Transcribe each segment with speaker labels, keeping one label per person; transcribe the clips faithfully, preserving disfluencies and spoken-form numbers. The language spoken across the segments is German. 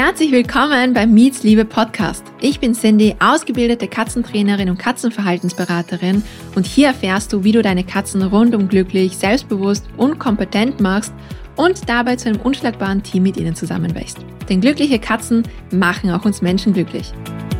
Speaker 1: Herzlich willkommen beim Mietz Liebe Podcast. Ich bin Cindy, ausgebildete Katzentrainerin und Katzenverhaltensberaterin und hier erfährst du, wie du deine Katzen rundum glücklich, selbstbewusst und kompetent machst und dabei zu einem unschlagbaren Team mit ihnen zusammenwächst. Denn glückliche Katzen machen auch uns Menschen glücklich.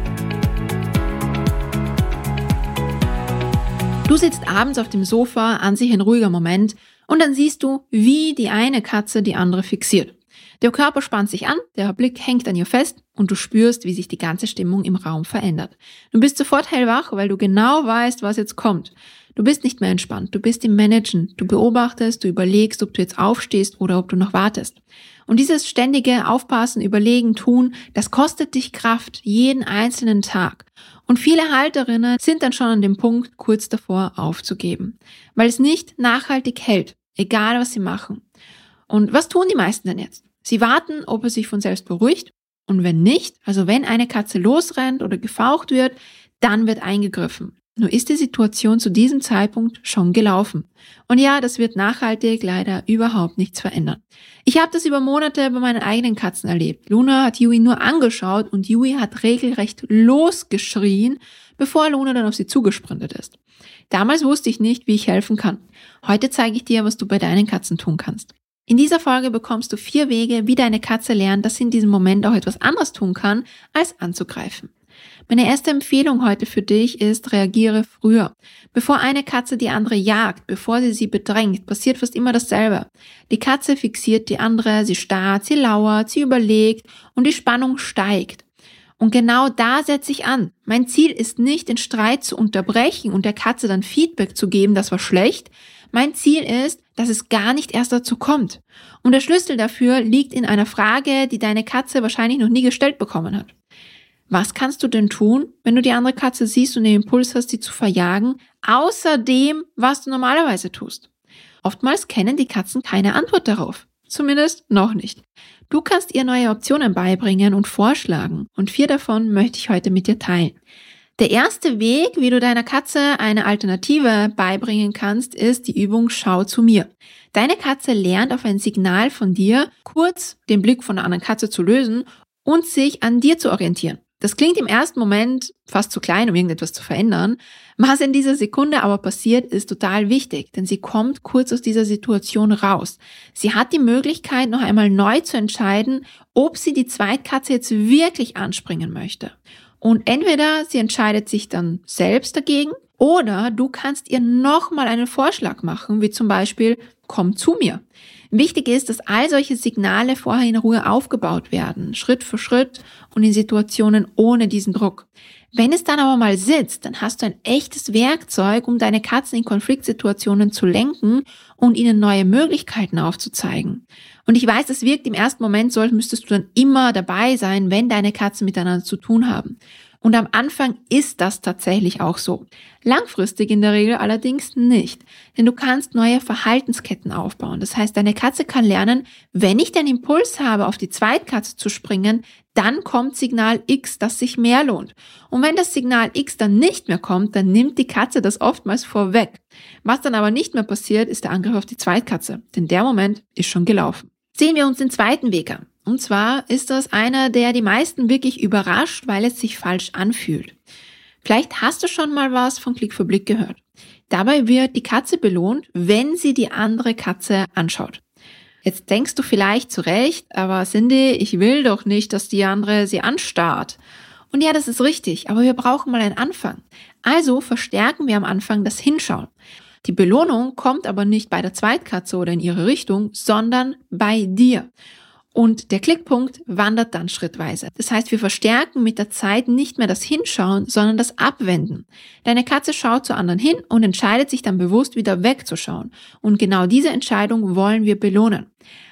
Speaker 1: Du sitzt abends auf dem Sofa, an sich ein ruhiger Moment und dann siehst du, wie die eine Katze die andere fixiert. Der Körper spannt sich an, der Blick hängt an ihr fest und du spürst, wie sich die ganze Stimmung im Raum verändert. Du bist sofort hellwach, weil du genau weißt, was jetzt kommt. Du bist nicht mehr entspannt, du bist im Managen, du beobachtest, du überlegst, ob du jetzt aufstehst oder ob du noch wartest. Und dieses ständige Aufpassen, Überlegen, Tun, das kostet dich Kraft jeden einzelnen Tag. Und viele Halterinnen sind dann schon an dem Punkt, kurz davor aufzugeben, weil es nicht nachhaltig hält, egal was sie machen. Und was tun die meisten denn jetzt? Sie warten, ob er sich von selbst beruhigt und wenn nicht, also wenn eine Katze losrennt oder gefaucht wird, dann wird eingegriffen. Nur ist die Situation zu diesem Zeitpunkt schon gelaufen. Und ja, das wird nachhaltig leider überhaupt nichts verändern. Ich habe das über Monate bei meinen eigenen Katzen erlebt. Luna hat Yui nur angeschaut und Yui hat regelrecht losgeschrien, bevor Luna dann auf sie zugesprintet ist. Damals wusste ich nicht, wie ich helfen kann. Heute zeige ich dir, was du bei deinen Katzen tun kannst. In dieser Folge bekommst du vier Wege, wie deine Katze lernt, dass sie in diesem Moment auch etwas anderes tun kann, als anzugreifen. Meine erste Empfehlung heute für dich ist, reagiere früher. Bevor eine Katze die andere jagt, bevor sie sie bedrängt, passiert fast immer dasselbe. Die Katze fixiert die andere, sie starrt, sie lauert, sie überlegt und die Spannung steigt. Und genau da setze ich an. Mein Ziel ist nicht, den Streit zu unterbrechen und der Katze dann Feedback zu geben, das war schlecht. Mein Ziel ist, dass es gar nicht erst dazu kommt. Und der Schlüssel dafür liegt in einer Frage, die deine Katze wahrscheinlich noch nie gestellt bekommen hat. Was kannst du denn tun, wenn du die andere Katze siehst und den Impuls hast, sie zu verjagen, außer dem, was du normalerweise tust? Oftmals kennen die Katzen keine Antwort darauf. Zumindest noch nicht. Du kannst ihr neue Optionen beibringen und vorschlagen. Und vier davon möchte ich heute mit dir teilen. Der erste Weg, wie du deiner Katze eine Alternative beibringen kannst, ist die Übung Schau zu mir. Deine Katze lernt auf ein Signal von dir, kurz den Blick von der anderen Katze zu lösen und sich an dir zu orientieren. Das klingt im ersten Moment fast zu klein, um irgendetwas zu verändern. Was in dieser Sekunde aber passiert, ist total wichtig, denn sie kommt kurz aus dieser Situation raus. Sie hat die Möglichkeit, noch einmal neu zu entscheiden, ob sie die Zweitkatze jetzt wirklich anspringen möchte. Und entweder sie entscheidet sich dann selbst dagegen oder du kannst ihr nochmal einen Vorschlag machen, wie zum Beispiel, komm zu mir. Wichtig ist, dass all solche Signale vorher in Ruhe aufgebaut werden, Schritt für Schritt und in Situationen ohne diesen Druck. Wenn es dann aber mal sitzt, dann hast du ein echtes Werkzeug, um deine Katzen in Konfliktsituationen zu lenken und ihnen neue Möglichkeiten aufzuzeigen. Und ich weiß, es wirkt im ersten Moment so, als müsstest du dann immer dabei sein, wenn deine Katzen miteinander zu tun haben. Und am Anfang ist das tatsächlich auch so. Langfristig in der Regel allerdings nicht, denn du kannst neue Verhaltensketten aufbauen. Das heißt, deine Katze kann lernen, wenn ich den Impuls habe, auf die Zweitkatze zu springen, dann kommt Signal X, das sich mehr lohnt. Und wenn das Signal X dann nicht mehr kommt, dann nimmt die Katze das oftmals vorweg. Was dann aber nicht mehr passiert, ist der Angriff auf die Zweitkatze, denn der Moment ist schon gelaufen. Sehen wir uns den zweiten Weg an. Und zwar ist das einer, der die meisten wirklich überrascht, weil es sich falsch anfühlt. Vielleicht hast du schon mal was von Klick für Blick gehört. Dabei wird die Katze belohnt, wenn sie die andere Katze anschaut. Jetzt denkst du vielleicht zu Recht, aber Cindy, ich will doch nicht, dass die andere sie anstarrt. Und ja, das ist richtig, aber wir brauchen mal einen Anfang. Also verstärken wir am Anfang das Hinschauen. Die Belohnung kommt aber nicht bei der Zweitkatze oder in ihre Richtung, sondern bei dir. Und der Klickpunkt wandert dann schrittweise. Das heißt, wir verstärken mit der Zeit nicht mehr das Hinschauen, sondern das Abwenden. Deine Katze schaut zur anderen hin und entscheidet sich dann bewusst, wieder wegzuschauen. Und genau diese Entscheidung wollen wir belohnen.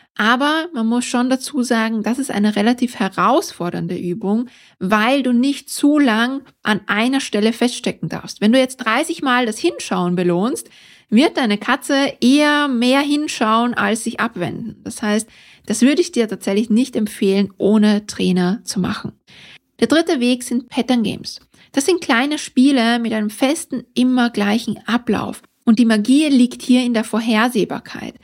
Speaker 1: Aber man muss schon dazu sagen, das ist eine relativ herausfordernde Übung, weil du nicht zu lang an einer Stelle feststecken darfst. Wenn du jetzt dreißig Mal das Hinschauen belohnst, wird deine Katze eher mehr hinschauen als sich abwenden. Das heißt, das würde ich dir tatsächlich nicht empfehlen, ohne Trainer zu machen. Der dritte Weg sind Pattern Games. Das sind kleine Spiele mit einem festen, immer gleichen Ablauf. Und die Magie liegt hier in der Vorhersehbarkeit.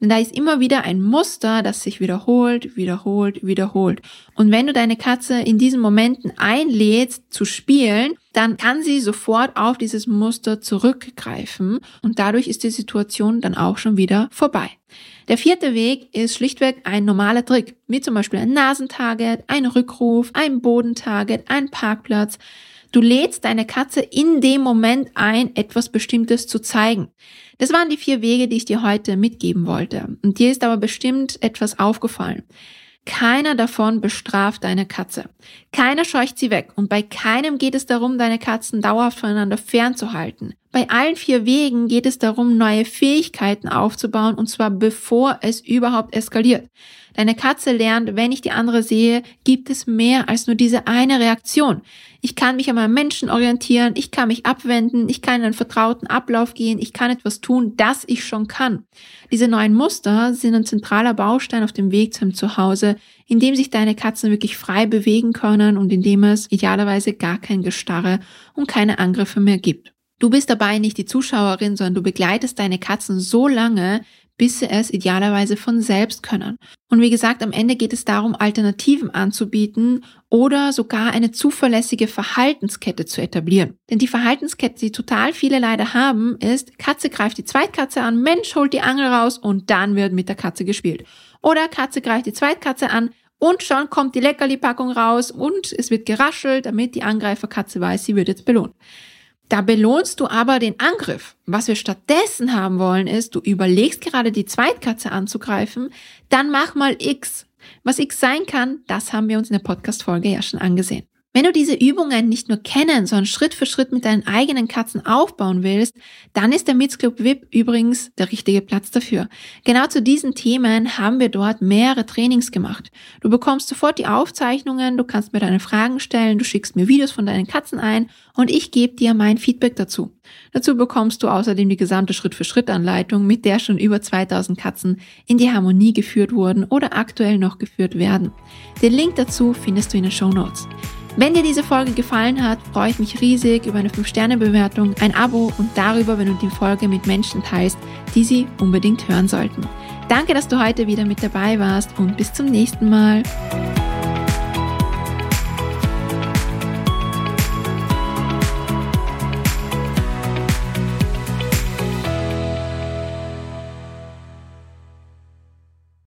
Speaker 1: Denn da ist immer wieder ein Muster, das sich wiederholt, wiederholt, wiederholt. Und wenn du deine Katze in diesen Momenten einlädst zu spielen, dann kann sie sofort auf dieses Muster zurückgreifen und dadurch ist die Situation dann auch schon wieder vorbei. Der vierte Weg ist schlichtweg ein normaler Trick, wie zum Beispiel ein Nasentarget, ein Rückruf, ein Bodentarget, ein Parkplatz. Du lädst deine Katze in dem Moment ein, etwas Bestimmtes zu zeigen. Das waren die vier Wege, die ich dir heute mitgeben wollte. Und dir ist aber bestimmt etwas aufgefallen. Keiner davon bestraft deine Katze. Keiner scheucht sie weg und bei keinem geht es darum, deine Katzen dauerhaft voneinander fernzuhalten. Bei allen vier Wegen geht es darum, neue Fähigkeiten aufzubauen und zwar bevor es überhaupt eskaliert. Deine Katze lernt, wenn ich die andere sehe, gibt es mehr als nur diese eine Reaktion. Ich kann mich an meinem Menschen orientieren, ich kann mich abwenden, ich kann in einen vertrauten Ablauf gehen, ich kann etwas tun, das ich schon kann. Diese neuen Muster sind ein zentraler Baustein auf dem Weg zu einem Zuhause, in dem sich deine Katzen wirklich frei bewegen können und in dem es idealerweise gar kein Gestarre und keine Angriffe mehr gibt. Du bist dabei nicht die Zuschauerin, sondern du begleitest deine Katzen so lange, bis sie es idealerweise von selbst können. Und wie gesagt, am Ende geht es darum, Alternativen anzubieten oder sogar eine zuverlässige Verhaltenskette zu etablieren. Denn die Verhaltenskette, die total viele leider haben, ist, Katze greift die Zweitkatze an, Mensch holt die Angel raus und dann wird mit der Katze gespielt. Oder Katze greift die Zweitkatze an und schon kommt die Leckerli-Packung raus und es wird geraschelt, damit die Angreiferkatze weiß, sie wird jetzt belohnt. Da belohnst du aber den Angriff. Was wir stattdessen haben wollen ist, du überlegst gerade die Zweitkatze anzugreifen, dann mach mal X. Was X sein kann, das haben wir uns in der Podcast-Folge ja schon angesehen. Wenn du diese Übungen nicht nur kennen, sondern Schritt für Schritt mit deinen eigenen Katzen aufbauen willst, dann ist der Miez Club V I P übrigens der richtige Platz dafür. Genau zu diesen Themen haben wir dort mehrere Trainings gemacht. Du bekommst sofort die Aufzeichnungen, du kannst mir deine Fragen stellen, du schickst mir Videos von deinen Katzen ein und ich gebe dir mein Feedback dazu. Dazu bekommst du außerdem die gesamte Schritt-für-Schritt-Anleitung, mit der schon über zweitausend Katzen in die Harmonie geführt wurden oder aktuell noch geführt werden. Den Link dazu findest du in den Shownotes. Wenn dir diese Folge gefallen hat, freue ich mich riesig über eine fünf Sterne Bewertung, ein Abo und darüber, wenn du die Folge mit Menschen teilst, die sie unbedingt hören sollten. Danke, dass du heute wieder mit dabei warst und bis zum nächsten Mal.